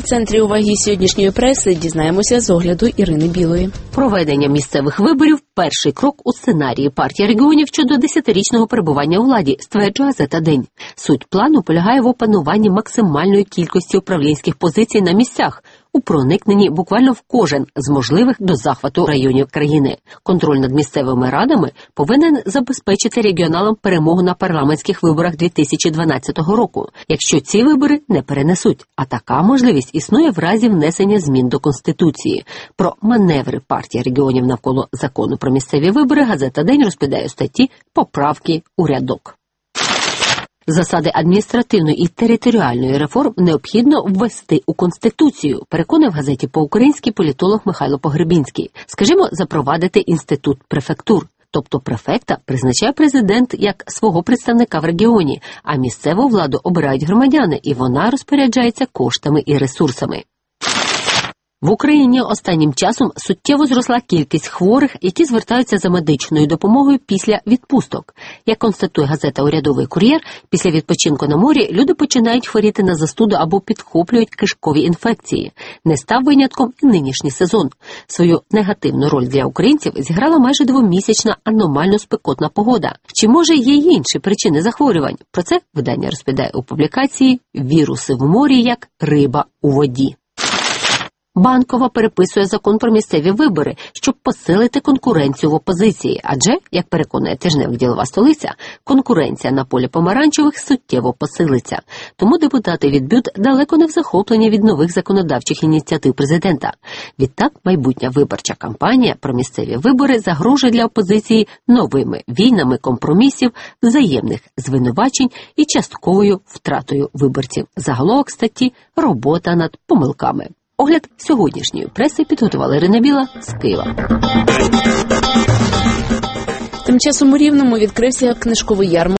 центрі уваги сьогоднішньої преси дізнаємося з огляду Ірини Білої. Проведення місцевих виборів – перший крок у сценарії партії регіонів щодо 10-річного перебування у владі, стверджує газета «День». Суть плану полягає в опануванні максимальної кількості управлінських позицій на місцях, у проникненні буквально в кожен з можливих до захвату районів країни. Контроль над місцевими радами повинен забезпечити регіоналам перемогу на парламентських виборах 2012 року, якщо ці вибори не перенесуть. А така можливість існує в разі внесення змін до Конституції. Про маневри партії регіонів навколо закону про місцеві вибори газета «День» розповідає у статті «Поправки у рядок». Засади адміністративної і територіальної реформ необхідно ввести у Конституцію, переконав в газеті «По-українськи» політолог Михайло Погребінський. Скажімо, запровадити інститут префектур. Тобто префекта призначає президент як свого представника в регіоні, а місцеву владу обирають громадяни, і вона розпоряджається коштами і ресурсами. В Україні останнім часом суттєво зросла кількість хворих, які звертаються за медичною допомогою після відпусток. Як констатує газета «Урядовий кур'єр», після відпочинку на морі люди починають хворіти на застуду або підхоплюють кишкові інфекції. Не став винятком і нинішній сезон. Свою негативну роль для українців зіграла майже двомісячна аномально спекотна погода. Чи може є й інші причини захворювань? Про це видання розповідає у публікації «Віруси в морі як риба у воді». Банкова переписує закон про місцеві вибори, щоб посилити конкуренцію в опозиції. Адже, як переконує тижневик «Ділова столиця», конкуренція на полі помаранчевих суттєво посилиться. Тому депутати від БЮТ далеко не в захопленні від нових законодавчих ініціатив президента. Відтак, майбутня виборча кампанія про місцеві вибори загрожує для опозиції новими війнами компромісів, взаємних звинувачень і частковою втратою виборців. Заголовок статті «Робота над помилками». Огляд сьогоднішньої преси підготувала Ірина Біла з Києва. Тим часом у Рівному відкрився книжковий ярмарок